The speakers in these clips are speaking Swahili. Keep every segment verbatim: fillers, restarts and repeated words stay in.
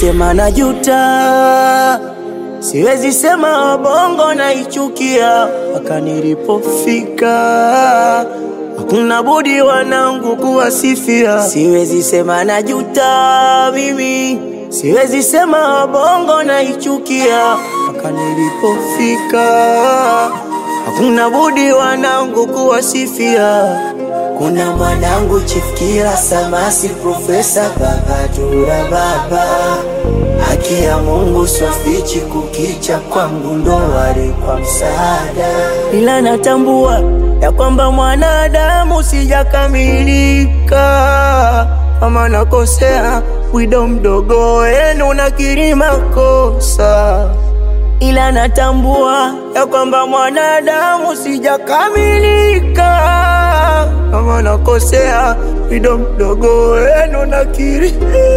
sema najuta, siwezi sema bongo naichukia. Mpaka nilipofika hakuna budi wanangu kuwasifia. Siwezi sema najuta mimi, siwezi sema bongo naichukia. Mpaka nilipofika hakuna budi wanangu kuwasifia. Kuna mwanangu Chief Killa Samasi, Profesa Bahatura baba, haki ya Mungu swafichi, kukicha kwangu ndo wale kwa msaada. Ila natambua ya kwamba mwanadamu sijakamilika, kama nakosea wido mdogo wenu nakiri makosa. Ila natambua ya kwamba mwanadamu sijakamilika, kama nakosea wido mdogo wenu nakiri.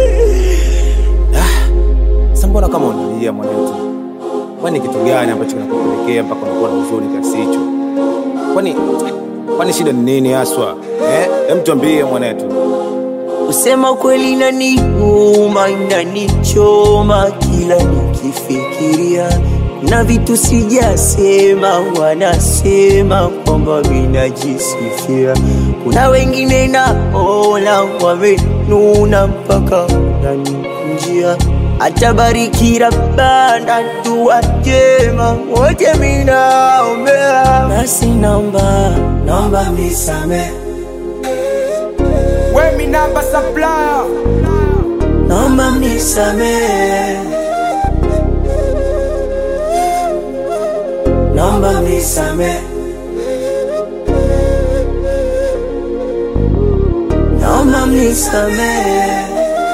Ah, sambona kama unalia mwanetu? Kwani kitu gani ambacho kinakupelekea mpaka unakuwa na huzuni kiasi hicho? Kwani kwani shida ni nini haswa? Eh, hem tuambie mwanetu. Usema kweli inaniuma, inanichoma kila nikifikiria. Na vitu sijasema wanasema kwamba vinajisifia. Kuna wengine naona wamenuna mpaka wananijia. Atabariki Rabbana dua njema wote minaombea. Nasi naomba, naomba mnisamehe. We mi namba supplier, naomba mnisamehe. Naomba mnisamehe. Naomba mnisamehe.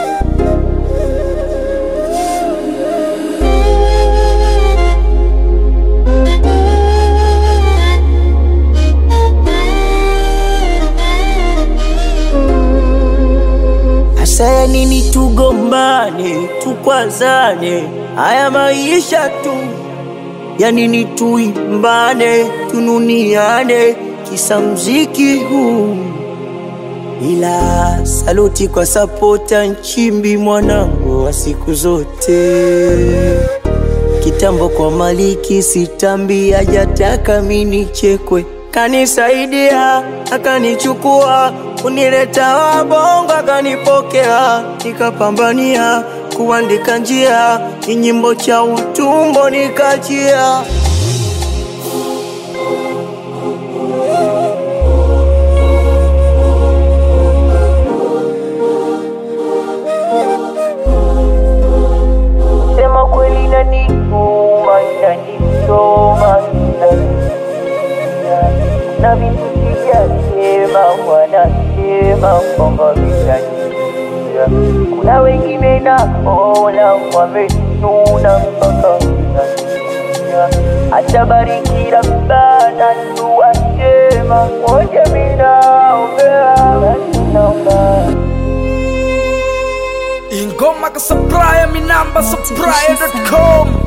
Asa nini tugombane, tukwazane, haya maisha tu. Ya nini tuimbane, tununiane, kisa mziki huu. Ila saluti kwa sapota Nchimbi, mwanangu wa siku zote. Kitambo kwa Maliki sitambi, hajataka mini chekwe. Kanisaidia, akanichukua, kunileta wabongo akanipokea. Nikapambania kuandika njia, nyimbo cha utumbo nikachia. Sema kweli inaniuma, inanichoma na vitu sijasema wanasema kwamba vinajisifia. Kuna wengine naona wamenuna mpaka vinajisifia. Atabariki Rabbana dua njema wote minaombea. ingoma ka supplier mi namba supplier dot com.